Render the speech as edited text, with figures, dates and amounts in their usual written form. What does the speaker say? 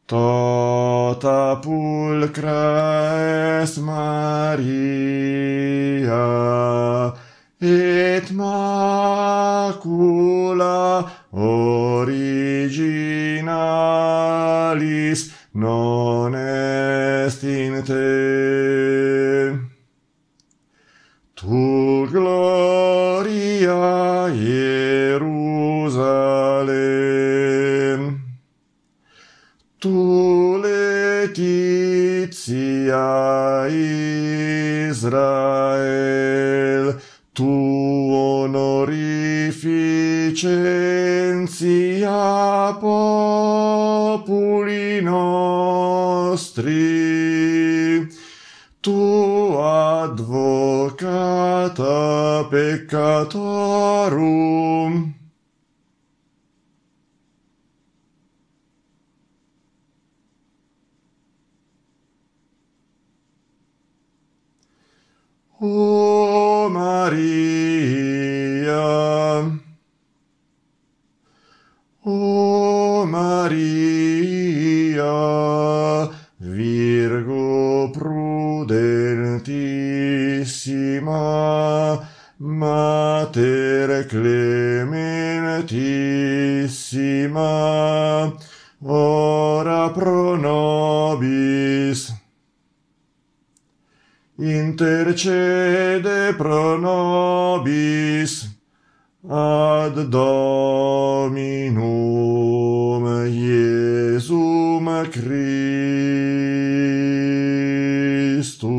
Tota pulcra est Maria, et macula originalis non est in te. Tu gloria Ierusalem, tu laetitia Israel, tu honorificentia populi nostri, tu advocata peccatorum. O Maria, O Maria, Virgo prudentissima, Mater clementissima, ora pro nobis. Intercede pro nobis ad Dominum Iesum Christum.